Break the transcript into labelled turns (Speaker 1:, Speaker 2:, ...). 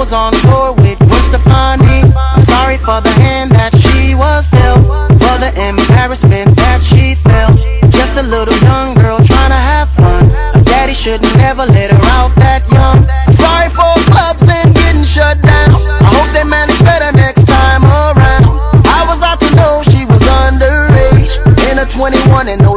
Speaker 1: was on tour with Gwen Stefani. I'm sorry for the hand that she was dealt, for the embarrassment that she felt. Just a little young girl trying to have fun. Her daddy should never let her out that young. I'm sorry for clubs and getting shut down. I hope they manage better next time around. I was out to know she was underage, in a 21 and no